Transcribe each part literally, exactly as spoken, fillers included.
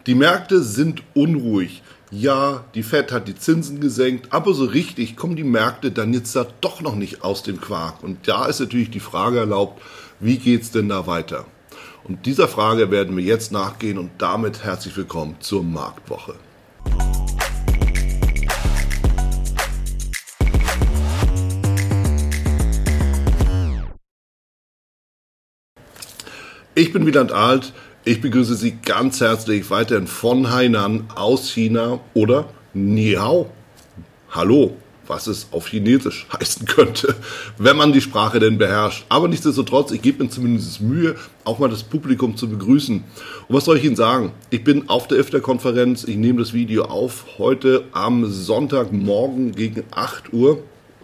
Die Märkte sind unruhig. Ja, die Fed hat die Zinsen gesenkt, aber so richtig kommen die Märkte dann jetzt da doch noch nicht aus dem Quark. Und da ist natürlich die Frage erlaubt, wie geht's denn da weiter? Und dieser Frage werden wir jetzt nachgehen und damit herzlich willkommen zur Marktwoche. Ich bin Wieland Alt, ich begrüße Sie ganz herzlich weiterhin von Hainan aus China oder Ni Hao. Hallo, was es auf Chinesisch heißen könnte, wenn man die Sprache denn beherrscht. Aber nichtsdestotrotz, ich gebe mir zumindest Mühe, auch mal das Publikum zu begrüßen. Und was soll ich Ihnen sagen? Ich bin auf der I F T A-Konferenz, ich nehme das Video auf heute am Sonntagmorgen gegen acht Uhr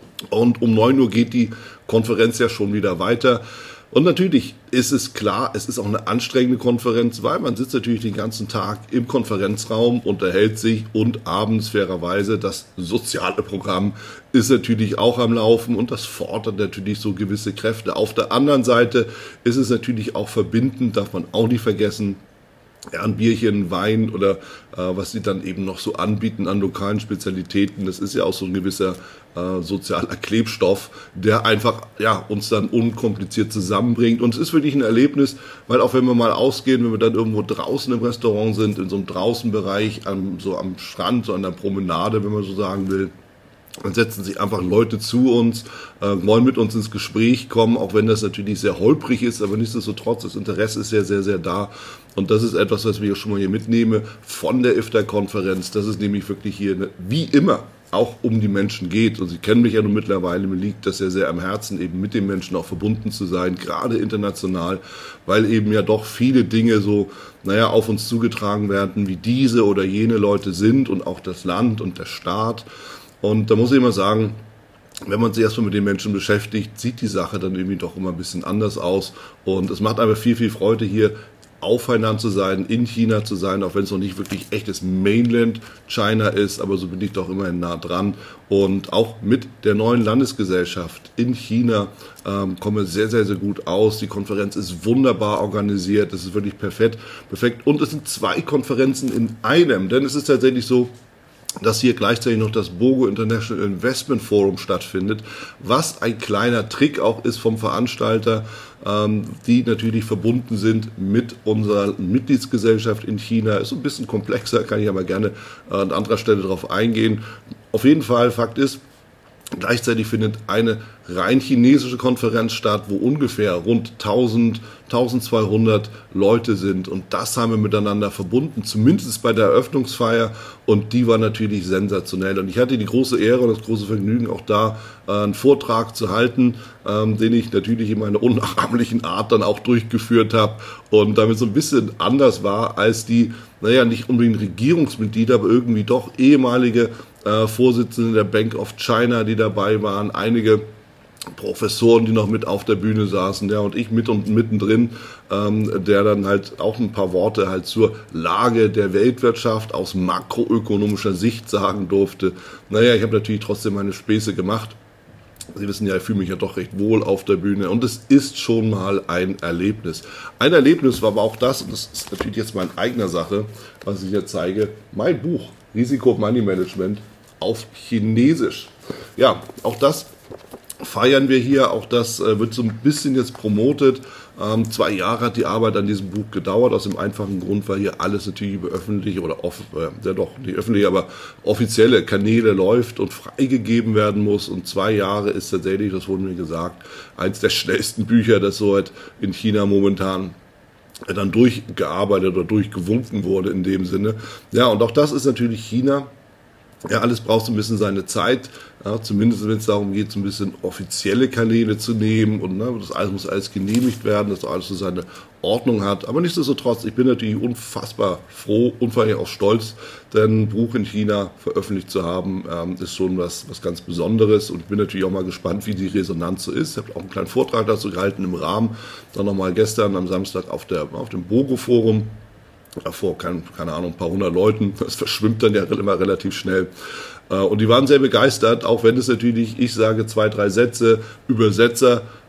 und um neun Uhr geht die Konferenz ja schon wieder weiter. Und natürlich ist es klar, es ist auch eine anstrengende Konferenz, weil man sitzt natürlich den ganzen Tag im Konferenzraum, unterhält sich und abends fairerweise das soziale Programm ist natürlich auch am Laufen und das fordert natürlich so gewisse Kräfte. Auf der anderen Seite ist es natürlich auch verbindend, darf man auch nicht vergessen. Ja, ein Bierchen, Wein oder äh, was sie dann eben noch so anbieten an lokalen Spezialitäten, das ist ja auch so ein gewisser äh, sozialer Klebstoff, der einfach ja uns dann unkompliziert zusammenbringt. Und es ist wirklich ein Erlebnis, weil auch wenn wir mal ausgehen, wenn wir dann irgendwo draußen im Restaurant sind, in so einem Draußenbereich, am, so am Strand, so an der Promenade, wenn man so sagen will, dann setzen sich einfach Leute zu uns, äh, wollen mit uns ins Gespräch kommen, auch wenn das natürlich sehr holprig ist, aber nichtsdestotrotz, das Interesse ist sehr, sehr, sehr da. Und das ist etwas, was wir schon mal hier mitnehmen von der I F T A-Konferenz, dass es nämlich wirklich hier, eine, wie immer, auch um die Menschen geht. Und Sie kennen mich ja nun mittlerweile, mir liegt das ja sehr am Herzen, eben mit den Menschen auch verbunden zu sein, gerade international, weil eben ja doch viele Dinge so, naja, auf uns zugetragen werden, wie diese oder jene Leute sind und auch das Land und der Staat. Und da muss ich immer sagen, wenn man sich erstmal mit den Menschen beschäftigt, sieht die Sache dann irgendwie doch immer ein bisschen anders aus. Und es macht einfach viel, viel Freude, hier auf Hainan zu sein, in China zu sein, auch wenn es noch nicht wirklich echtes Mainland China ist, aber so bin ich doch immerhin nah dran. Und auch mit der neuen Landesgesellschaft in China ähm, kommen wir sehr, sehr, sehr gut aus. Die Konferenz ist wunderbar organisiert, das ist wirklich perfekt, perfekt. Und es sind zwei Konferenzen in einem, denn es ist tatsächlich so, dass hier gleichzeitig noch das BOGO International Investment Forum stattfindet, was ein kleiner Trick auch ist vom Veranstalter, ähm, die natürlich verbunden sind mit unserer Mitgliedsgesellschaft in China. Ist so ein bisschen komplexer, kann ich aber gerne äh, an anderer Stelle darauf eingehen. Auf jeden Fall, Fakt ist, gleichzeitig findet eine rein chinesische Konferenz statt, wo ungefähr rund tausend, tausendzweihundert Leute sind. Und das haben wir miteinander verbunden, zumindest bei der Eröffnungsfeier. Und die war natürlich sensationell. Und ich hatte die große Ehre und das große Vergnügen, auch da äh, einen Vortrag zu halten, ähm, den ich natürlich in meiner unnachahmlichen Art dann auch durchgeführt habe. Und damit so ein bisschen anders war als die, naja, nicht unbedingt Regierungsmitglieder, aber irgendwie doch ehemalige Äh, Vorsitzende der Bank of China, die dabei waren, einige Professoren, die noch mit auf der Bühne saßen, ja, und ich mit und mittendrin, ähm, der dann halt auch ein paar Worte halt zur Lage der Weltwirtschaft aus makroökonomischer Sicht sagen durfte. Naja, ich habe natürlich trotzdem meine Späße gemacht. Sie wissen ja, ich fühle mich ja doch recht wohl auf der Bühne und es ist schon mal ein Erlebnis. Ein Erlebnis war aber auch das, und das ist natürlich jetzt meine eigene Sache, was ich hier zeige, mein Buch Risiko Money Management auf Chinesisch. Ja, auch das feiern wir hier, auch das äh, wird so ein bisschen jetzt promotet. Ähm, zwei Jahre hat die Arbeit an diesem Buch gedauert, aus dem einfachen Grund, weil hier alles natürlich über öffentliche oder off, äh, ja doch nicht öffentliche, aber offizielle Kanäle läuft und freigegeben werden muss. Und zwei Jahre ist tatsächlich, das wurde mir gesagt, eins der schnellsten Bücher, das so halt in China momentan dann durchgearbeitet oder durchgewunken wurde in dem Sinne. Ja, und auch das ist natürlich China. Ja, alles braucht so ein bisschen seine Zeit, ja, zumindest wenn es darum geht, so ein bisschen offizielle Kanäle zu nehmen und ne, das alles muss alles genehmigt werden, dass alles so seine Ordnung hat. Aber nichtsdestotrotz, ich bin natürlich unfassbar froh und vor allem auch stolz, denn ein Buch in China veröffentlicht zu haben, ähm, ist schon was, was ganz Besonderes und ich bin natürlich auch mal gespannt, wie die Resonanz so ist. Ich habe auch einen kleinen Vortrag dazu gehalten im Rahmen, dann nochmal gestern am Samstag auf, der, auf dem BOGO-Forum. Vor, keine, keine Ahnung, ein paar hundert Leuten. Das verschwimmt dann ja immer relativ schnell. Und die waren sehr begeistert, auch wenn es natürlich, ich sage zwei, drei Sätze, Übersetzer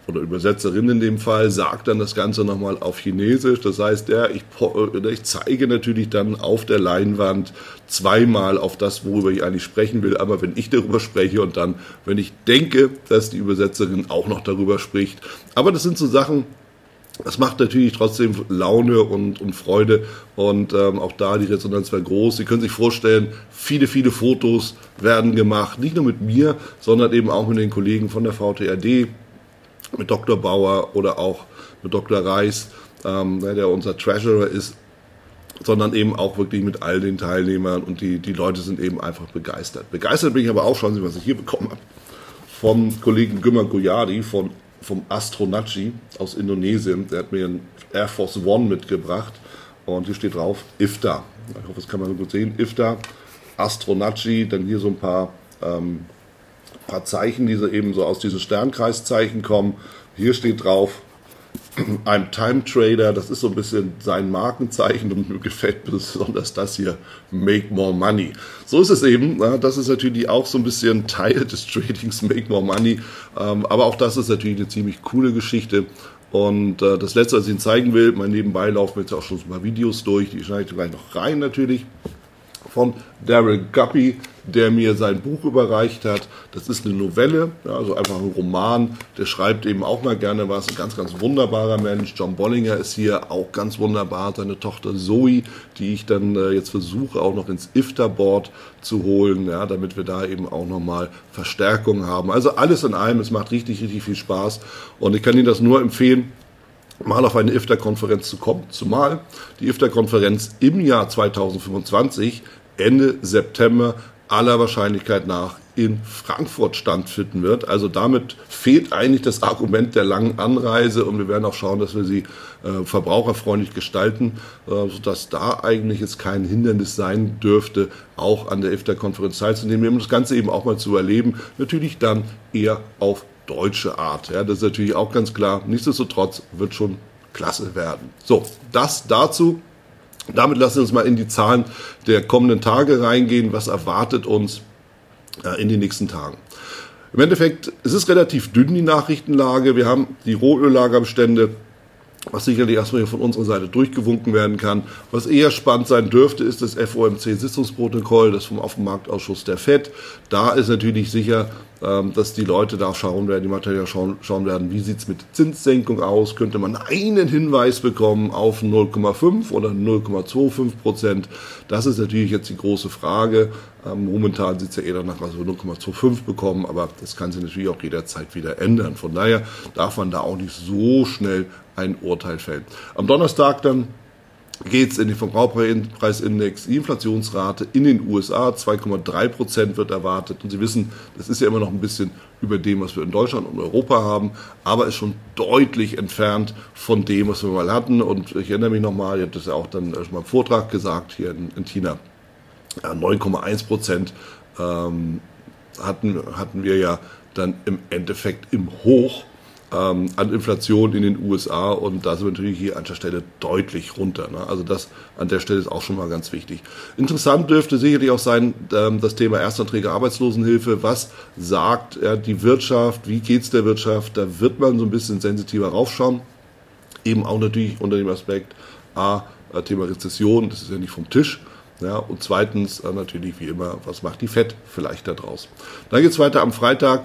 oder Übersetzerin in dem Fall, sagt dann das Ganze nochmal auf Chinesisch. Das heißt, ja, ich, ich zeige natürlich dann auf der Leinwand zweimal auf das, worüber ich eigentlich sprechen will. Aber wenn ich darüber spreche und dann, wenn ich denke, dass die Übersetzerin auch noch darüber spricht. Aber das sind so Sachen, das macht natürlich trotzdem Laune und, und Freude und ähm, auch da die Resonanz war groß. Sie können sich vorstellen, viele, viele Fotos werden gemacht, nicht nur mit mir, sondern eben auch mit den Kollegen von der V T R D, mit Doktor Bauer oder auch mit Doktor Reis, ähm, der unser Treasurer ist, sondern eben auch wirklich mit all den Teilnehmern und die, die Leute sind eben einfach begeistert. Begeistert bin ich aber auch, schauen Sie, was ich hier bekommen habe, vom Kollegen Gümmer Goyadi von vom Astronaci aus Indonesien. Der hat mir einen Air Force One mitgebracht und hier steht drauf I F T A. Ich hoffe, das kann man gut sehen. I F T A, Astronaci, dann hier so ein paar, ähm, paar Zeichen, die so eben so aus diesen Sternkreiszeichen kommen. Hier steht drauf, I'm Time Trader, das ist so ein bisschen sein Markenzeichen und mir gefällt besonders das hier, Make More Money. So ist es eben, das ist natürlich auch so ein bisschen Teil des Tradings, Make More Money, aber auch das ist natürlich eine ziemlich coole Geschichte. Und das Letzte, was ich Ihnen zeigen will, mein nebenbei laufen jetzt auch schon so ein paar Videos durch, die schneide ich gleich noch rein natürlich, von Daryl Guppy, der mir sein Buch überreicht hat. Das ist eine Novelle, ja, also einfach ein Roman. Der schreibt eben auch mal gerne was. Ein ganz, ganz wunderbarer Mensch. John Bollinger ist hier auch ganz wunderbar. Seine Tochter Zoe, die ich dann äh, jetzt versuche auch noch ins I F T A-Board zu holen, ja, damit wir da eben auch nochmal Verstärkung haben. Also alles in allem, es macht richtig, richtig viel Spaß. Und ich kann Ihnen das nur empfehlen, mal auf eine I F T A-Konferenz zu kommen. Zumal die I F T A-Konferenz im Jahr zweitausendfünfundzwanzig, Ende September, aller Wahrscheinlichkeit nach in Frankfurt stattfinden wird. Also damit fehlt eigentlich das Argument der langen Anreise und wir werden auch schauen, dass wir sie äh, verbraucherfreundlich gestalten, äh, sodass da eigentlich jetzt kein Hindernis sein dürfte, auch an der I F T A-Konferenz teilzunehmen, um das Ganze eben auch mal zu erleben. Natürlich dann eher auf deutsche Art. Ja, das ist natürlich auch ganz klar. Nichtsdestotrotz wird schon klasse werden. So, das dazu. Damit lassen wir uns mal in die Zahlen der kommenden Tage reingehen. Was erwartet uns äh, in den nächsten Tagen? Im Endeffekt, es ist relativ dünn, die Nachrichtenlage. Wir haben die Rohöllagerbestände, was sicherlich erstmal hier von unserer Seite durchgewunken werden kann. Was eher spannend sein dürfte, ist das F O M C-Sitzungsprotokoll, das vom Aufmarktausschuss der F E D. Da ist natürlich sicher, dass die Leute da schauen werden, die Materie schauen, schauen werden, wie sieht es mit Zinssenkung aus, könnte man einen Hinweis bekommen auf null Komma fünf oder null Komma fünfundzwanzig Prozent. Das ist natürlich jetzt die große Frage. Ähm, momentan sieht es ja eher danach, dass wir null Komma fünfundzwanzig bekommen, aber das kann sich natürlich auch jederzeit wieder ändern. Von daher darf man da auch nicht so schnell ein Urteil fällen. Am Donnerstag dann geht es in den Verbraucherpreisindex, die Inflationsrate in den U S A, zwei Komma drei Prozent wird erwartet. Und Sie wissen, das ist ja immer noch ein bisschen über dem, was wir in Deutschland und Europa haben, aber ist schon deutlich entfernt von dem, was wir mal hatten. Und ich erinnere mich nochmal, ich habe das ja auch dann schon mal im Vortrag gesagt, hier in, in China, ja, neun Komma eins Prozent ähm, hatten, hatten wir ja dann im Endeffekt im Hoch an Inflation in den U S A und da sind wir natürlich hier an der Stelle deutlich runter. Ne? Also das an der Stelle ist auch schon mal ganz wichtig. Interessant dürfte sicherlich auch sein, das Thema Erstanträge Arbeitslosenhilfe. Was sagt ja, die Wirtschaft? Wie geht's der Wirtschaft? Da wird man so ein bisschen sensitiver raufschauen. Eben auch natürlich unter dem Aspekt A, Thema Rezession, das ist ja nicht vom Tisch. Ja, und zweitens natürlich wie immer, was macht die F E D vielleicht da draus? Dann geht's weiter am Freitag.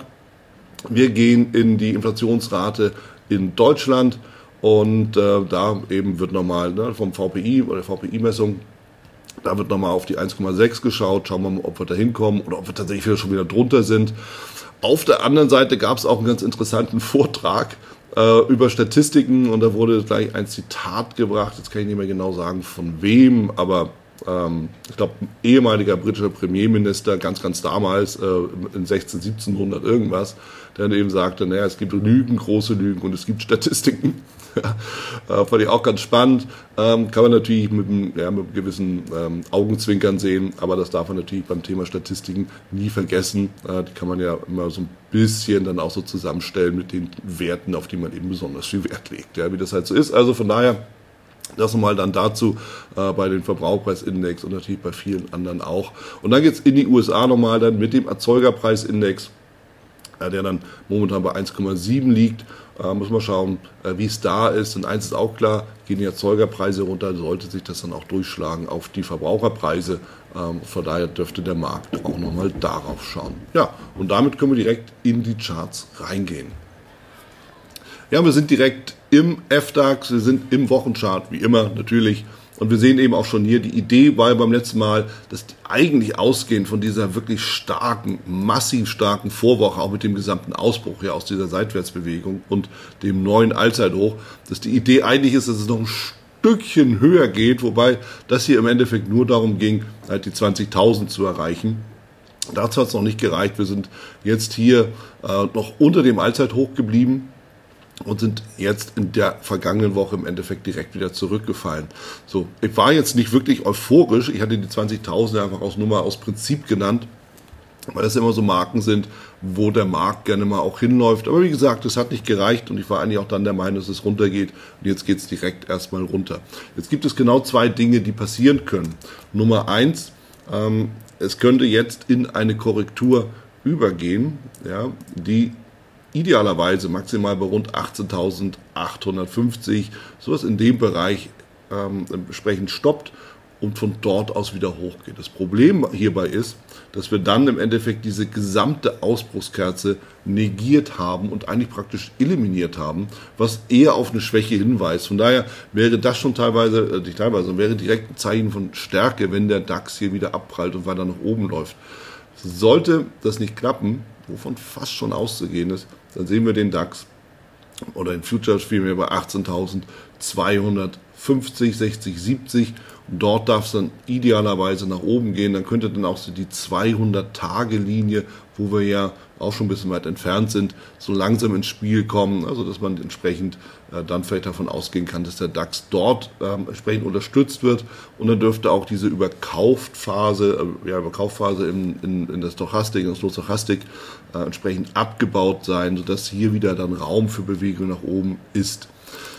Wir gehen in die Inflationsrate in Deutschland und äh, da eben wird nochmal ne, vom V P I oder V P I-Messung, da wird nochmal auf die eins Komma sechs geschaut, schauen wir mal, ob wir da hinkommen oder ob wir tatsächlich wieder schon wieder drunter sind. Auf der anderen Seite gab es auch einen ganz interessanten Vortrag äh, über Statistiken und da wurde gleich ein Zitat gebracht, jetzt kann ich nicht mehr genau sagen von wem, aber ähm, ich glaube, ein ehemaliger britischer Premierminister, ganz, ganz damals, äh, in sechzehn-, siebzehnhundert irgendwas, der dann eben sagte, naja, es gibt Lügen, große Lügen und es gibt Statistiken. äh, fand ich auch ganz spannend. Ähm, kann man natürlich mit einem, ja, mit einem gewissen ähm, Augenzwinkern sehen, aber das darf man natürlich beim Thema Statistiken nie vergessen. Äh, die kann man ja immer so ein bisschen dann auch so zusammenstellen mit den Werten, auf die man eben besonders viel Wert legt, ja, wie das halt so ist. Also von daher, das nochmal dann dazu äh, bei den Verbraucherpreisindex und natürlich bei vielen anderen auch. Und dann geht's in die U S A nochmal dann mit dem Erzeugerpreisindex, äh, der dann momentan bei eins Komma sieben liegt. Äh, muss man schauen, äh, wie es da ist. Und eins ist auch klar, gehen die Erzeugerpreise runter, sollte sich das dann auch durchschlagen auf die Verbraucherpreise. Ähm, von daher dürfte der Markt auch nochmal darauf schauen. Ja, und damit können wir direkt in die Charts reingehen. Ja, wir sind direkt im F DAX, wir sind im Wochenchart, wie immer natürlich. Und wir sehen eben auch schon hier, die Idee war ja beim letzten Mal, dass die eigentlich ausgehend von dieser wirklich starken, massiv starken Vorwoche, auch mit dem gesamten Ausbruch ja aus dieser Seitwärtsbewegung und dem neuen Allzeithoch, dass die Idee eigentlich ist, dass es noch ein Stückchen höher geht, wobei das hier im Endeffekt nur darum ging, halt die zwanzigtausend zu erreichen. Dazu hat es noch nicht gereicht. Wir sind jetzt hier äh, noch unter dem Allzeithoch geblieben und sind jetzt in der vergangenen Woche im Endeffekt direkt wieder zurückgefallen. So, ich war jetzt nicht wirklich euphorisch, ich hatte die zwanzigtausend einfach aus Nummer aus Prinzip genannt, weil das immer so Marken sind, wo der Markt gerne mal auch hinläuft. Aber wie gesagt, das hat nicht gereicht und ich war eigentlich auch dann der Meinung, dass es runtergeht und jetzt geht es direkt erstmal runter. Jetzt gibt es genau zwei Dinge, die passieren können. Nummer eins, ähm, es könnte jetzt in eine Korrektur übergehen, ja, die idealerweise maximal bei rund achtzehntausendachthundertfünfzig, sowas in dem Bereich ähm, entsprechend stoppt und von dort aus wieder hochgeht. Das Problem hierbei ist, dass wir dann im Endeffekt diese gesamte Ausbruchskerze negiert haben und eigentlich praktisch eliminiert haben, was eher auf eine Schwäche hinweist. Von daher wäre das schon teilweise, äh, nicht teilweise, wäre direkt ein Zeichen von Stärke, wenn der DAX hier wieder abprallt und weiter nach oben läuft. Sollte das nicht klappen, wovon fast schon auszugehen ist, dann sehen wir den DAX oder den Futures vielmehr bei achtzehntausendzweihundertfünfzig, sechzig, siebzig. Und dort darf es dann idealerweise nach oben gehen. Dann könnte dann auch so die zweihundert-Tage-Linie, wo wir ja auch schon ein bisschen weit entfernt sind, so langsam ins Spiel kommen. Also dass man entsprechend äh, dann vielleicht davon ausgehen kann, dass der DAX dort ähm, entsprechend unterstützt wird. Und dann dürfte auch diese Überkaufphase, äh, ja, Überkaufphase in, in, in der Stochastik, in der Stochastik äh, entsprechend abgebaut sein, sodass hier wieder dann Raum für Bewegung nach oben ist.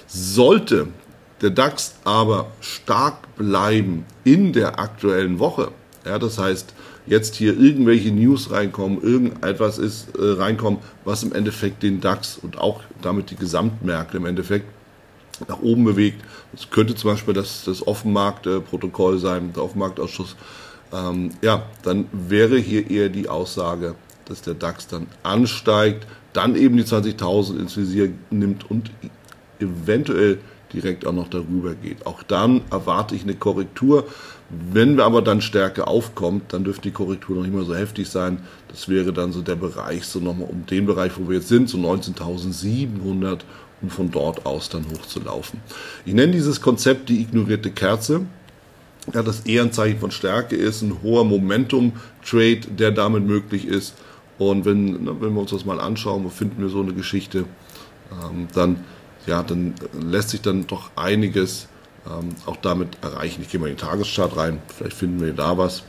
Sollte der DAX aber stark bleiben in der aktuellen Woche, ja, das heißt, jetzt hier irgendwelche News reinkommen, irgendetwas ist äh, reinkommen, was im Endeffekt den DAX und auch damit die Gesamtmärkte im Endeffekt nach oben bewegt. Das könnte zum Beispiel das, das Offenmarktprotokoll sein, der Offenmarktausschuss. Ähm, ja, dann wäre hier eher die Aussage, dass der DAX dann ansteigt, dann eben die zwanzigtausend ins Visier nimmt und eventuell direkt auch noch darüber geht. Auch dann erwarte ich eine Korrektur. Wenn wir aber dann Stärke aufkommt, dann dürfte die Korrektur noch nicht mehr so heftig sein. Das wäre dann so der Bereich, so nochmal um den Bereich, wo wir jetzt sind, so neunzehntausendsiebenhundert, um von dort aus dann hochzulaufen. Ich nenne dieses Konzept die ignorierte Kerze. Ja, das eher ein Zeichen von Stärke ist, ein hoher Momentum-Trade, der damit möglich ist. Und wenn, wenn wir uns das mal anschauen, wo finden wir so eine Geschichte, ähm, dann ja, dann lässt sich dann doch einiges ähm, auch damit erreichen. Ich gehe mal in den Tageschart rein, vielleicht finden wir da was,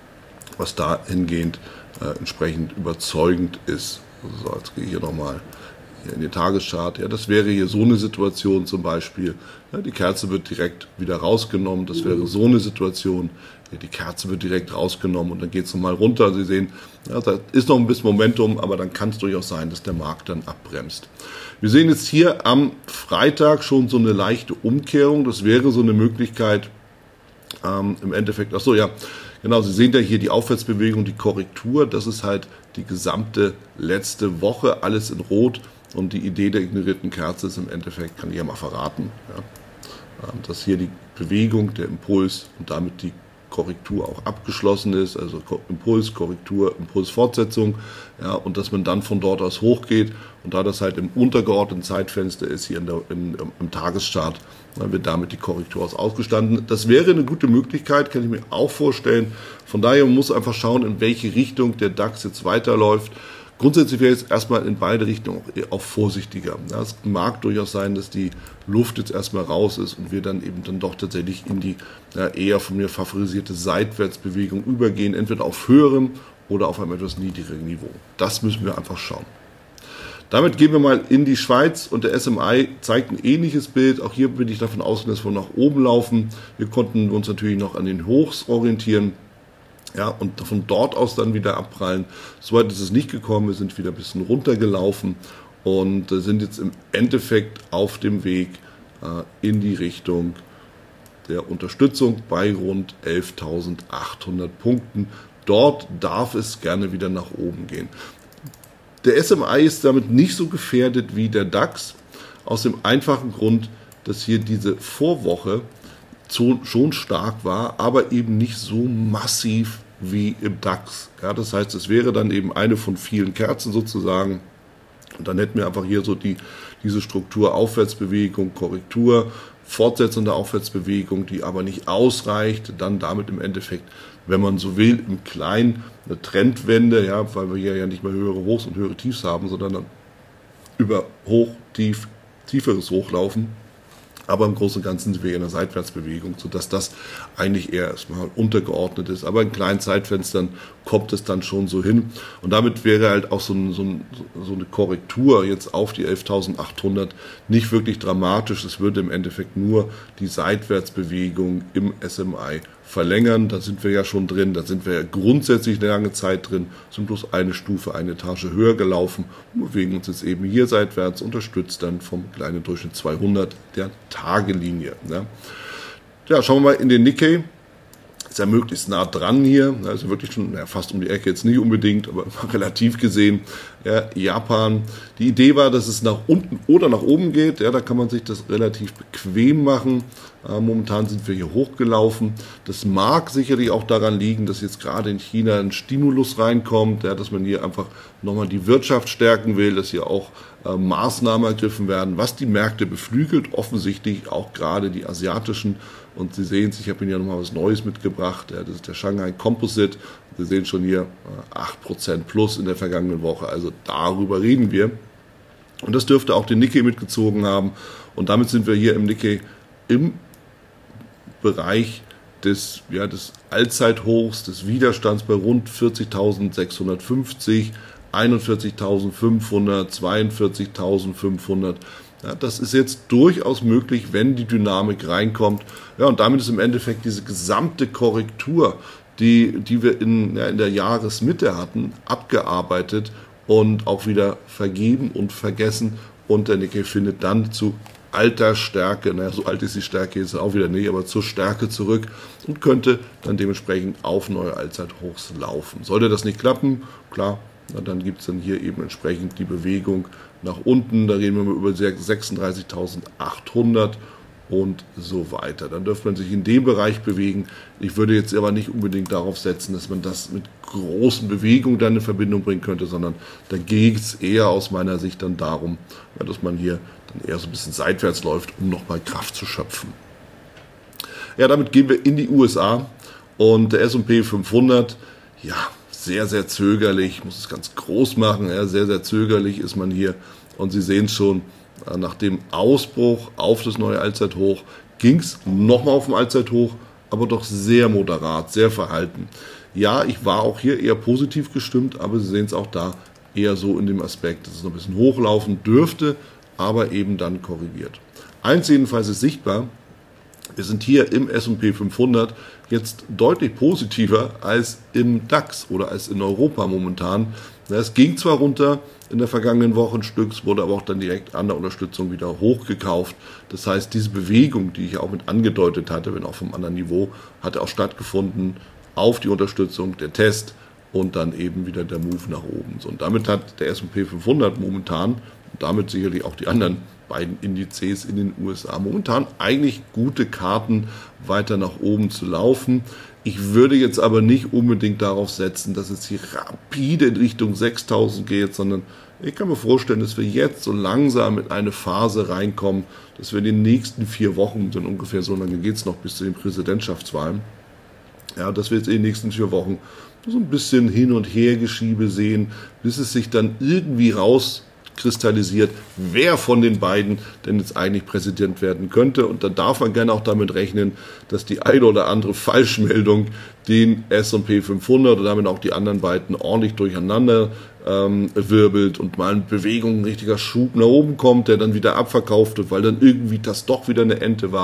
was dahingehend äh, entsprechend überzeugend ist. So, jetzt gehe ich hier nochmal hier in den Tageschart. Ja, das wäre hier so eine Situation zum Beispiel. Ja, die Kerze wird direkt wieder rausgenommen. Das wäre so eine Situation. Ja, die Kerze wird direkt rausgenommen und dann geht es nochmal runter. Sie sehen, ja, da ist noch ein bisschen Momentum, aber dann kann es durchaus sein, dass der Markt dann abbremst. Wir sehen jetzt hier am Freitag schon so eine leichte Umkehrung. Das wäre so eine Möglichkeit ähm, im Endeffekt. Ach so, ja, genau. Sie sehen ja hier die Aufwärtsbewegung, die Korrektur. Das ist halt die gesamte letzte Woche, alles in Rot. Und die Idee der ignorierten Kerze ist im Endeffekt, kann ich ja mal verraten, ja, ähm, dass hier die Bewegung, der Impuls und damit die Korrektur auch abgeschlossen ist, also Impuls, Korrektur, Impulsfortsetzung, ja, und dass man dann von dort aus hochgeht und da das halt im untergeordneten Zeitfenster ist, hier in der, in, im Tageschart, dann wird damit die Korrektur aus ausgestanden. Das wäre eine gute Möglichkeit, kann ich mir auch vorstellen. Von daher muss man einfach schauen, in welche Richtung der DAX jetzt weiterläuft. Grundsätzlich wäre es erstmal in beide Richtungen auch, auch vorsichtiger. Ja, es mag durchaus sein, dass die Luft jetzt erstmal raus ist und wir dann eben dann doch tatsächlich in die ja, eher von mir favorisierte Seitwärtsbewegung übergehen, entweder auf höherem oder auf einem etwas niedrigeren Niveau. Das müssen wir einfach schauen. Damit gehen wir mal in die Schweiz und der S M I zeigt ein ähnliches Bild. Auch hier bin ich davon ausgegangen, dass wir nach oben laufen. Wir konnten uns natürlich noch an den Hochs orientieren. Ja, und von dort aus dann wieder abprallen. Soweit ist es nicht gekommen, wir sind wieder ein bisschen runtergelaufen und äh, sind jetzt im Endeffekt auf dem Weg äh, in die Richtung der Unterstützung bei rund elftausendachthundert Punkten. Dort darf es gerne wieder nach oben gehen. Der S M I ist damit nicht so gefährdet wie der DAX, aus dem einfachen Grund, dass hier diese Vorwoche schon stark war, aber eben nicht so massiv wie im DAX. Ja, das heißt, es wäre dann eben eine von vielen Kerzen sozusagen. Und dann hätten wir einfach hier so die, diese Struktur Aufwärtsbewegung, Korrektur, fortsetzende Aufwärtsbewegung, die aber nicht ausreicht, dann damit im Endeffekt, wenn man so will, im Kleinen eine Trendwende, ja, weil wir hier ja nicht mehr höhere Hochs und höhere Tiefs haben, sondern dann über Hoch, Tief, tieferes Hochlaufen. Aber im Großen und Ganzen sind wir in einer Seitwärtsbewegung, sodass das eigentlich eher erstmal untergeordnet ist. Aber in kleinen Zeitfenstern kommt es dann schon so hin. Und damit wäre halt auch so, ein, so, ein, so eine Korrektur jetzt auf die elftausendachthundert nicht wirklich dramatisch. Es würde im Endeffekt nur die Seitwärtsbewegung im S M I verlängern. Da sind wir ja schon drin. Da sind wir ja grundsätzlich eine lange Zeit drin. Sind bloß eine Stufe, eine Etage höher gelaufen und bewegen uns jetzt eben hier seitwärts, unterstützt dann vom kleinen Durchschnitt zweihundert der Tagelinie. Ja. Ja, schauen wir mal in den Nikkei. Ist ja möglichst nah dran hier, also wirklich schon ja, fast um die Ecke, jetzt nicht unbedingt, aber relativ gesehen. Ja, Japan. Die Idee war, dass es nach unten oder nach oben geht. Ja, da kann man sich das relativ bequem machen. Äh, momentan sind wir hier hochgelaufen. Das mag sicherlich auch daran liegen, dass jetzt gerade in China ein Stimulus reinkommt, ja, dass man hier einfach nochmal die Wirtschaft stärken will, dass hier auch äh, Maßnahmen ergriffen werden, was die Märkte beflügelt, offensichtlich auch gerade die asiatischen. Und Sie sehen, ich habe Ihnen ja nochmal was Neues mitgebracht, ja, das ist der Shanghai Composite. Sie sehen schon hier acht Prozent plus in der vergangenen Woche, also darüber reden wir. Und das dürfte auch den Nikkei mitgezogen haben. Und damit sind wir hier im Nikkei im Bereich des, ja, des Allzeithochs, des Widerstands bei rund vierzigtausendsechshundertfünfzig, einundvierzigtausendfünfhundert, zweiundvierzigtausendfünfhundert. Ja, das ist jetzt durchaus möglich, wenn die Dynamik reinkommt. Ja, und damit ist im Endeffekt diese gesamte Korrektur, die, die wir in, ja, in der Jahresmitte hatten, abgearbeitet und auch wieder vergeben und vergessen. Und der Nikkei findet dann zu alter Stärke, naja, so alt ist die Stärke jetzt auch wieder nicht, aber zur Stärke zurück und könnte dann dementsprechend auf neue Allzeithochs laufen. Sollte das nicht klappen, klar, na, dann gibt es dann hier eben entsprechend die Bewegung nach unten, da reden wir mal über sechsunddreißigtausendachthundert und so weiter. Dann dürfte man sich in dem Bereich bewegen. Ich würde jetzt aber nicht unbedingt darauf setzen, dass man das mit großen Bewegungen dann in Verbindung bringen könnte, sondern da geht es eher aus meiner Sicht dann darum, ja, dass man hier dann eher so ein bisschen seitwärts läuft, um nochmal Kraft zu schöpfen. Ja, damit gehen wir in die U S A und der S und P fünfhundert, ja, sehr, sehr zögerlich, ich muss es ganz groß machen, ja, sehr, sehr zögerlich ist man hier und Sie sehen schon, nach dem Ausbruch auf das neue Allzeithoch ging es nochmal auf dem Allzeithoch, aber doch sehr moderat, sehr verhalten. Ja, ich war auch hier eher positiv gestimmt, aber Sie sehen es auch da eher so in dem Aspekt, dass es noch ein bisschen hochlaufen dürfte, aber eben dann korrigiert. Eins jedenfalls ist sichtbar, wir sind hier im S und P fünfhundert jetzt deutlich positiver als im DAX oder als in Europa momentan. Es ging zwar runter in der vergangenen Woche ein Stück, es wurde aber auch dann direkt an der Unterstützung wieder hochgekauft. Das heißt, diese Bewegung, die ich auch mit angedeutet hatte, wenn auch vom anderen Niveau, hatte auch stattgefunden auf die Unterstützung, der Test und dann eben wieder der Move nach oben. So, und damit hat der S und P fünfhundert momentan, und damit sicherlich auch die anderen beiden Indizes in den U S A momentan eigentlich gute Karten, weiter nach oben zu laufen. Ich würde jetzt aber nicht unbedingt darauf setzen, dass es hier rapide in Richtung sechstausend geht, sondern ich kann mir vorstellen, dass wir jetzt so langsam in eine Phase reinkommen, dass wir in den nächsten vier Wochen, denn ungefähr so lange geht es noch bis zu den Präsidentschaftswahlen, ja, dass wir jetzt in den nächsten vier Wochen so ein bisschen Hin- und Hergeschiebe sehen, bis es sich dann irgendwie raus kristallisiert, wer von den beiden denn jetzt eigentlich Präsident werden könnte. Und dann darf man gerne auch damit rechnen, dass die eine oder andere Falschmeldung den S und P fünfhundert und damit auch die anderen beiden ordentlich durcheinander ähm, wirbelt und mal in Bewegung ein richtiger Schub nach oben kommt, der dann wieder abverkauft wird, weil dann irgendwie das doch wieder eine Ente war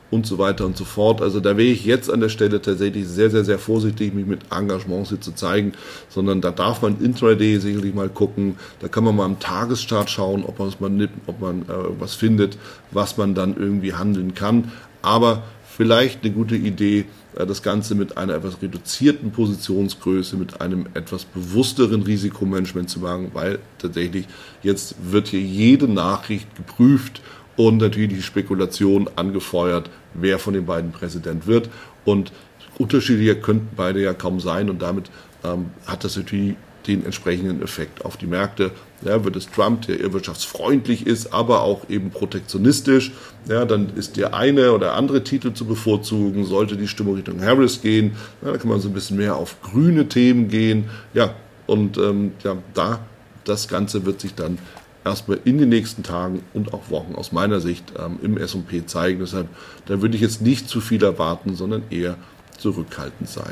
und so weiter und so fort. Also da wäre ich jetzt an der Stelle tatsächlich sehr, sehr, sehr vorsichtig, mich mit Engagements hier zu zeigen, sondern da darf man Intraday sicherlich mal gucken, da kann man mal am Tageschart schauen, ob man, ob man äh, was findet, was man dann irgendwie handeln kann. Aber vielleicht eine gute Idee, äh, das Ganze mit einer etwas reduzierten Positionsgröße, mit einem etwas bewussteren Risikomanagement zu machen, weil tatsächlich jetzt wird hier jede Nachricht geprüft und natürlich die Spekulation angefeuert, wer von den beiden Präsident wird. Und unterschiedlicher könnten beide ja kaum sein. Und damit ähm, hat das natürlich den entsprechenden Effekt auf die Märkte. Ja, wird es Trump, der eher wirtschaftsfreundlich ist, aber auch eben protektionistisch, ja, dann ist der eine oder andere Titel zu bevorzugen. Sollte die Stimmung Richtung Harris gehen, ja, da kann man so ein bisschen mehr auf grüne Themen gehen. Ja, und ähm, ja, da das Ganze wird sich dann erstmal in den nächsten Tagen und auch Wochen aus meiner Sicht ähm, im S und P zeigen. Deshalb, da würde ich jetzt nicht zu viel erwarten, sondern eher zurückhaltend sein.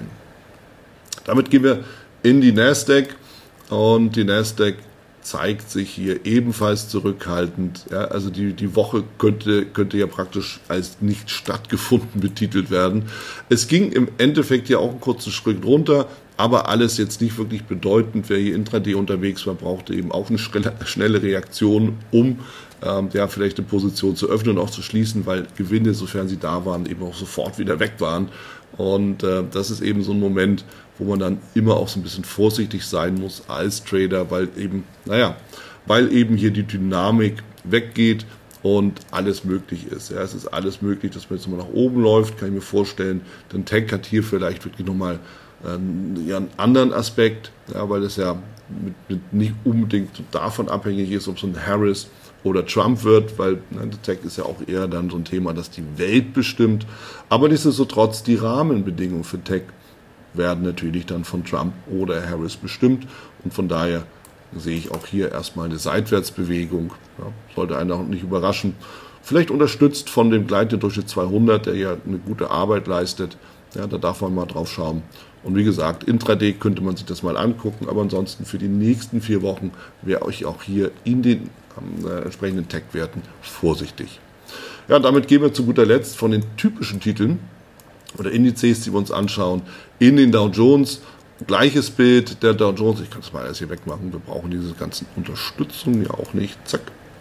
Damit gehen wir in die Nasdaq und die Nasdaq zeigt sich hier ebenfalls zurückhaltend. Ja, also die, die Woche könnte, könnte ja praktisch als nicht stattgefunden betitelt werden. Es ging im Endeffekt ja auch einen kurzen Schritt runter, aber alles jetzt nicht wirklich bedeutend. Wer hier intraday unterwegs war, brauchte eben auch eine schnelle Reaktion, um ähm, ja, vielleicht eine Position zu öffnen und auch zu schließen, weil Gewinne, sofern sie da waren, eben auch sofort wieder weg waren. Und äh, das ist eben so ein Moment, wo man dann immer auch so ein bisschen vorsichtig sein muss als Trader, weil eben, naja, weil eben hier die Dynamik weggeht und alles möglich ist. Ja, es ist alles möglich, dass man jetzt mal nach oben läuft, kann ich mir vorstellen. Denn Tech hat hier vielleicht wirklich nochmal ähm, ja, einen anderen Aspekt, ja, weil es ja mit, mit nicht unbedingt davon abhängig ist, ob es ein Harris oder Trump wird, weil ne, Tech ist ja auch eher dann so ein Thema, das die Welt bestimmt. Aber nichtsdestotrotz, die Rahmenbedingungen für Tech werden natürlich dann von Trump oder Harris bestimmt. Und von daher sehe ich auch hier erstmal eine Seitwärtsbewegung. Ja, sollte einen auch nicht überraschen. Vielleicht unterstützt von dem gleitenden Durchschnitt zweihundert, der ja eine gute Arbeit leistet. Ja, da darf man mal drauf schauen. Und wie gesagt, intraday könnte man sich das mal angucken. Aber ansonsten für die nächsten vier Wochen wäre ich auch hier in den äh, entsprechenden Tech-Werten vorsichtig. Ja, damit gehen wir zu guter Letzt von den typischen Titeln oder Indizes, die wir uns anschauen, in den Dow Jones. Gleiches Bild, der Dow Jones, ich kann es mal alles hier wegmachen, wir brauchen diese ganzen Unterstützungen ja auch nicht, zack.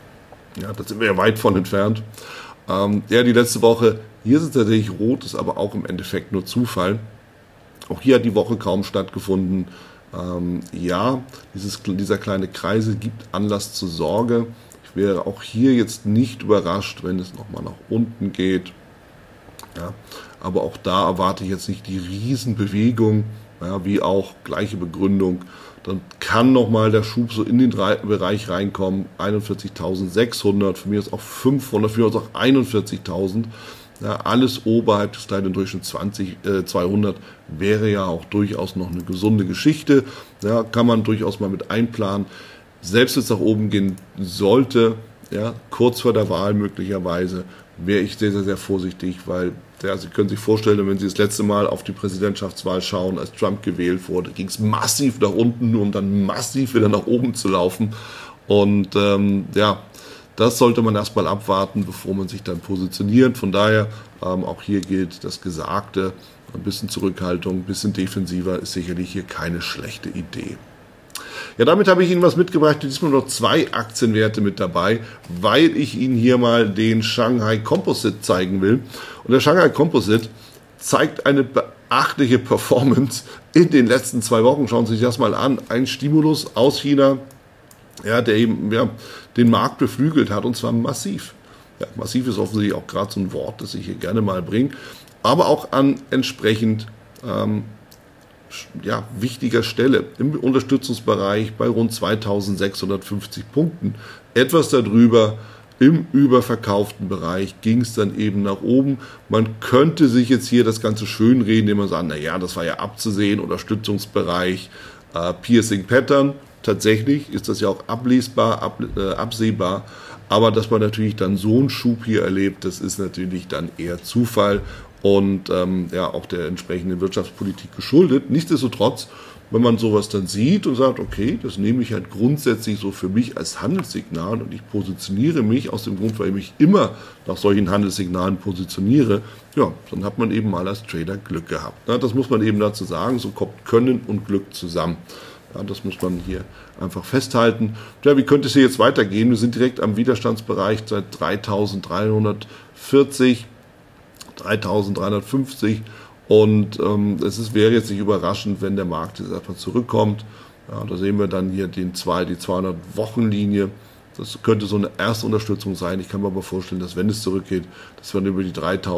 Ja, da sind wir ja weit von entfernt. Ähm, ja, die letzte Woche, hier ist es tatsächlich rot, ist aber auch im Endeffekt nur Zufall. Auch hier hat die Woche kaum stattgefunden. Ähm, ja, dieses, dieser kleine Kreisel gibt Anlass zur Sorge. Ich wäre auch hier jetzt nicht überrascht, wenn es nochmal nach unten geht. Ja, aber auch da erwarte ich jetzt nicht die Riesenbewegung, ja, wie auch gleiche Begründung. Dann kann nochmal der Schub so in den Bereich reinkommen, einundvierzigtausendsechshundert, für mich ist auch fünfhundert, für mich ist auch einundvierzigtausend. Ja, alles oberhalb des kleinen Durchschnitts zwanzig, äh, zweihundert wäre ja auch durchaus noch eine gesunde Geschichte. Ja, kann man durchaus mal mit einplanen. Selbst wenn es nach oben gehen sollte, ja, kurz vor der Wahl möglicherweise, wäre ich sehr, sehr, sehr vorsichtig, weil ja, Sie können sich vorstellen, wenn Sie das letzte Mal auf die Präsidentschaftswahl schauen, als Trump gewählt wurde, ging es massiv nach unten, nur um dann massiv wieder nach oben zu laufen. Und ähm, ja, das sollte man erstmal abwarten, bevor man sich dann positioniert. Von daher, ähm, auch hier gilt das Gesagte, ein bisschen Zurückhaltung, ein bisschen defensiver ist sicherlich hier keine schlechte Idee. Ja, damit habe ich Ihnen was mitgebracht, diesmal noch zwei Aktienwerte mit dabei, weil ich Ihnen hier mal den Shanghai Composite zeigen will. Und der Shanghai Composite zeigt eine beachtliche Performance in den letzten zwei Wochen. Schauen Sie sich das mal an. Ein Stimulus aus China, ja, der eben ja, den Markt beflügelt hat, und zwar massiv. Ja, massiv ist offensichtlich auch gerade so ein Wort, das ich hier gerne mal bringe, aber auch an entsprechend ähm, ja, wichtiger Stelle im Unterstützungsbereich bei rund zweitausendsechshundertfünfzig Punkten. Etwas darüber im überverkauften Bereich ging es dann eben nach oben. Man könnte sich jetzt hier das Ganze schönreden, indem man sagt, naja, das war ja abzusehen, Unterstützungsbereich, äh, Piercing Pattern. Tatsächlich ist das ja auch ablesbar, ab, äh, absehbar. Aber dass man natürlich dann so einen Schub hier erlebt, das ist natürlich dann eher Zufall. und ähm, ja auch der entsprechenden Wirtschaftspolitik geschuldet. Nichtsdestotrotz, wenn man sowas dann sieht und sagt, okay, das nehme ich halt grundsätzlich so für mich als Handelssignal und ich positioniere mich aus dem Grund, weil ich mich immer nach solchen Handelssignalen positioniere, ja, dann hat man eben mal als Trader Glück gehabt. Ja, das muss man eben dazu sagen, so kommt Können und Glück zusammen. Ja, das muss man hier einfach festhalten. Ja, wie könnte es hier jetzt weitergehen? Wir sind direkt am Widerstandsbereich seit dreitausenddreihundertvierzig, dreitausenddreihundertfünfzig. Und ähm, es ist, wäre jetzt nicht überraschend, wenn der Markt jetzt einfach zurückkommt. Ja, da sehen wir dann hier den zwei, die zweihundert-Wochen-Linie. Das könnte so eine erste Unterstützung sein. Ich kann mir aber vorstellen, dass wenn es zurückgeht, dass wir über die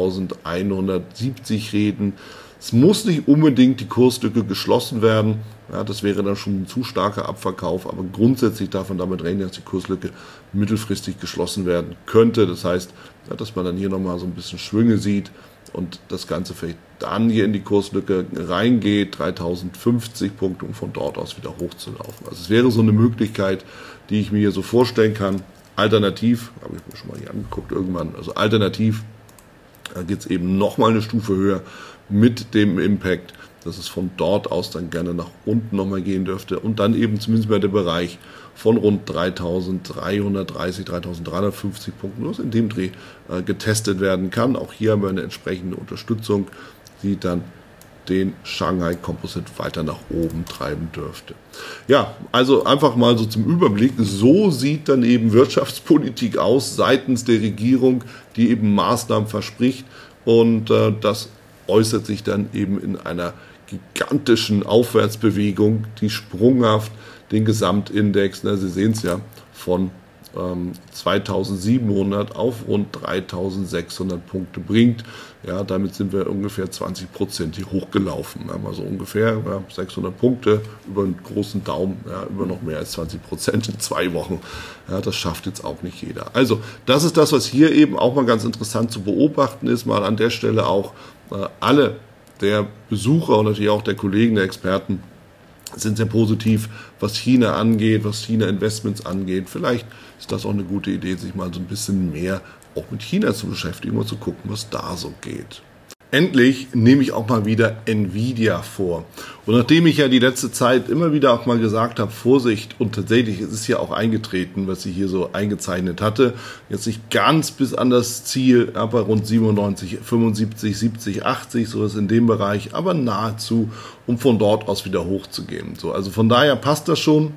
dreitausendeinhundertsiebzig reden. Es muss nicht unbedingt die Kurslücke geschlossen werden. Ja, das wäre dann schon ein zu starker Abverkauf. Aber grundsätzlich darf man damit rechnen, dass die Kurslücke mittelfristig geschlossen werden könnte. Das heißt, ja, dass man dann hier nochmal so ein bisschen Schwünge sieht und das Ganze vielleicht dann hier in die Kurslücke reingeht, dreitausendfünfzig Punkte, um von dort aus wieder hochzulaufen. Also es wäre so eine Möglichkeit, die ich mir hier so vorstellen kann. Alternativ, habe ich mir schon mal hier angeguckt irgendwann, also alternativ geht es eben nochmal eine Stufe höher mit dem Impact, dass es von dort aus dann gerne nach unten nochmal gehen dürfte und dann eben zumindest mal der Bereich von rund dreitausenddreihundertdreißig, dreitausenddreihundertfünfzig Punkten, was in dem Dreh äh, getestet werden kann. Auch hier haben wir eine entsprechende Unterstützung, die dann den Shanghai Composite weiter nach oben treiben dürfte. Ja, also einfach mal so zum Überblick. So sieht dann eben Wirtschaftspolitik aus seitens der Regierung, die eben Maßnahmen verspricht und äh, das äußert sich dann eben in einer gigantischen Aufwärtsbewegung, die sprunghaft den Gesamtindex, na, Sie sehen es ja, von ähm, zweitausendsiebenhundert auf rund dreitausendsechshundert Punkte bringt. Ja, damit sind wir ungefähr zwanzig Prozent hier hochgelaufen. Wir haben also ungefähr ja, sechshundert Punkte über einen großen Daumen, ja, über noch mehr als zwanzig Prozent in zwei Wochen. Ja, das schafft jetzt auch nicht jeder. Also das ist das, was hier eben auch mal ganz interessant zu beobachten ist. Mal an der Stelle auch äh, alle der Besucher und natürlich auch der Kollegen, der Experten sind sehr positiv, was China angeht, was China-Investments angeht. Vielleicht ist das auch eine gute Idee, sich mal so ein bisschen mehr auch mit China zu beschäftigen und zu gucken, was da so geht. Endlich nehme ich auch mal wieder Nvidia vor. Und nachdem ich ja die letzte Zeit immer wieder auch mal gesagt habe, Vorsicht, und tatsächlich ist es ja auch eingetreten, was ich hier so eingezeichnet hatte, jetzt nicht ganz bis an das Ziel, aber rund siebenundneunzig, fünfundsiebzig, siebzig, achtzig, so ist in dem Bereich, aber nahezu, um von dort aus wieder hochzugehen. So, also von daher passt das schon.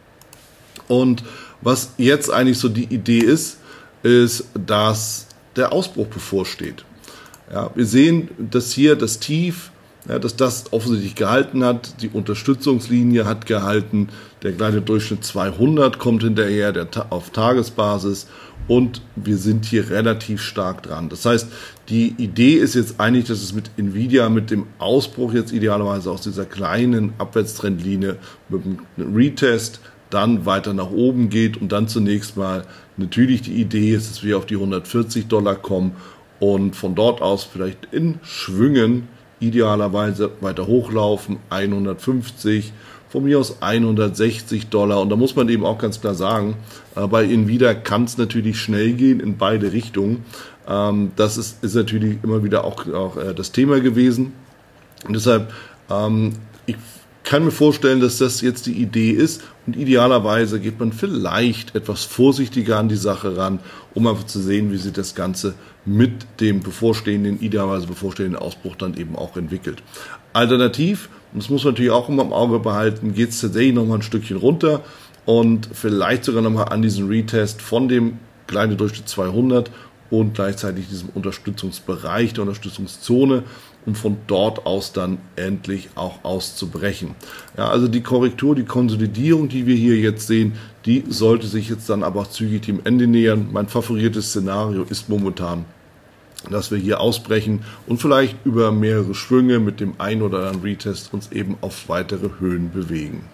Und was jetzt eigentlich so die Idee ist, ist, dass der Ausbruch bevorsteht. Ja, wir sehen, dass hier das Tief, ja, dass das offensichtlich gehalten hat, die Unterstützungslinie hat gehalten, der kleine Durchschnitt zweihundert kommt hinterher, der ta- auf Tagesbasis und wir sind hier relativ stark dran. Das heißt, die Idee ist jetzt eigentlich, dass es mit Nvidia, mit dem Ausbruch jetzt idealerweise aus dieser kleinen Abwärtstrendlinie mit einem Retest dann weiter nach oben geht und dann zunächst mal natürlich die Idee ist, dass wir auf die hundertvierzig Dollar kommen und von dort aus vielleicht in Schwüngen idealerweise weiter hochlaufen, hundertfünfzig, von mir aus hundertsechzig Dollar. Und da muss man eben auch ganz klar sagen, äh, bei Nvidia kann es natürlich schnell gehen in beide Richtungen. Ähm, das ist, ist natürlich immer wieder auch, auch äh, das Thema gewesen. Und deshalb, ähm, ich kann mir vorstellen, dass das jetzt die Idee ist und idealerweise geht man vielleicht etwas vorsichtiger an die Sache ran, um einfach zu sehen, wie sich das Ganze mit dem bevorstehenden, idealerweise bevorstehenden Ausbruch dann eben auch entwickelt. Alternativ, und das muss man natürlich auch immer im Auge behalten, geht es tatsächlich nochmal ein Stückchen runter und vielleicht sogar nochmal an diesen Retest von dem kleinen Durchschnitt zweihundert und gleichzeitig diesem Unterstützungsbereich, der Unterstützungszone, um von dort aus dann endlich auch auszubrechen. Ja, also die Korrektur, die Konsolidierung, die wir hier jetzt sehen, die sollte sich jetzt dann aber auch zügig dem Ende nähern. Mein favoriertes Szenario ist momentan, dass wir hier ausbrechen und vielleicht über mehrere Schwünge mit dem ein oder anderen Retest uns eben auf weitere Höhen bewegen.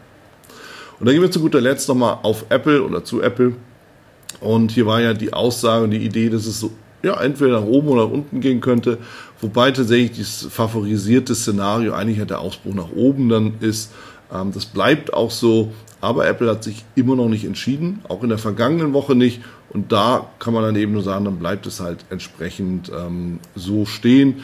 Und dann gehen wir zu guter Letzt nochmal auf Apple oder zu Apple. Und hier war ja die Aussage und die Idee, dass es so ja, entweder nach oben oder nach unten gehen könnte, wobei tatsächlich das favorisierte Szenario eigentlich der Ausbruch nach oben dann ist. Ähm, das bleibt auch so, aber Apple hat sich immer noch nicht entschieden, auch in der vergangenen Woche nicht. Und da kann man dann eben nur sagen, dann bleibt es halt entsprechend ähm, so stehen.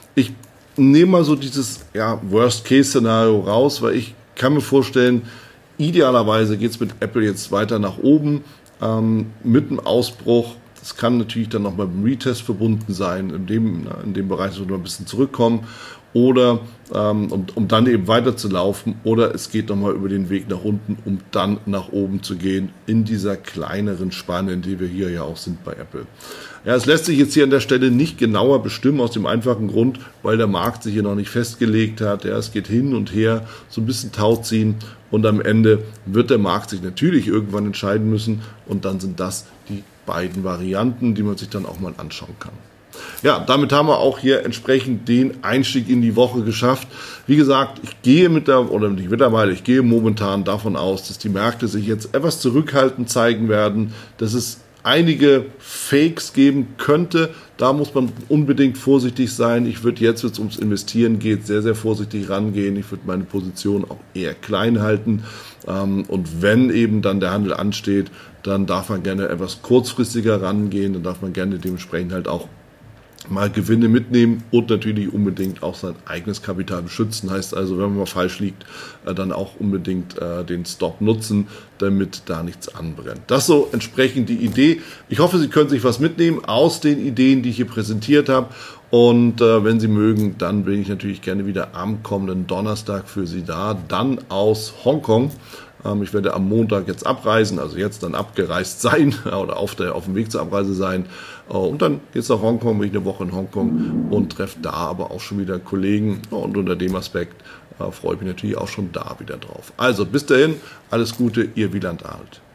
ich nehme mal so dieses ja, Worst-Case-Szenario raus, weil ich kann mir vorstellen, idealerweise geht es mit Apple jetzt weiter nach oben, ähm, mit dem Ausbruch. Das kann natürlich dann noch mal mit dem Retest verbunden sein, in dem, in dem Bereich so noch ein bisschen zurückkommen. Oder ähm, um, um dann eben weiter zu laufen, oder es geht nochmal über den Weg nach unten, um dann nach oben zu gehen, in dieser kleineren Spanne, in der wir hier ja auch sind bei Apple. Ja, es lässt sich jetzt hier an der Stelle nicht genauer bestimmen, aus dem einfachen Grund, weil der Markt sich hier noch nicht festgelegt hat. Ja, es geht hin und her, so ein bisschen Tau ziehen, und am Ende wird der Markt sich natürlich irgendwann entscheiden müssen, und dann sind das die beiden Varianten, die man sich dann auch mal anschauen kann. Ja, damit haben wir auch hier entsprechend den Einstieg in die Woche geschafft. Wie gesagt, ich gehe mit der, oder nicht mittlerweile, ich gehe momentan davon aus, dass die Märkte sich jetzt etwas zurückhaltend zeigen werden, dass es einige Fakes geben könnte. Da muss man unbedingt vorsichtig sein. Ich würde jetzt, wenn es ums Investieren geht, sehr, sehr vorsichtig rangehen. Ich würde meine Position auch eher klein halten. Und wenn eben dann der Handel ansteht, dann darf man gerne etwas kurzfristiger rangehen. Dann darf man gerne dementsprechend halt auch mal Gewinne mitnehmen und natürlich unbedingt auch sein eigenes Kapital beschützen. Heißt also, wenn man mal falsch liegt, dann auch unbedingt den Stop nutzen, damit da nichts anbrennt. Das ist so entsprechend die Idee. Ich hoffe, Sie können sich was mitnehmen aus den Ideen, die ich hier präsentiert habe. Und äh, wenn Sie mögen, dann bin ich natürlich gerne wieder am kommenden Donnerstag für Sie da, dann aus Hongkong. Ähm, ich werde am Montag jetzt abreisen, also jetzt dann abgereist sein oder auf, der, auf dem Weg zur Abreise sein. Äh, und dann geht es nach Hongkong, bin ich eine Woche in Hongkong und treffe da aber auch schon wieder Kollegen. Und unter dem Aspekt äh, freue ich mich natürlich auch schon da wieder drauf. Also bis dahin, alles Gute, Ihr Wieland Alt.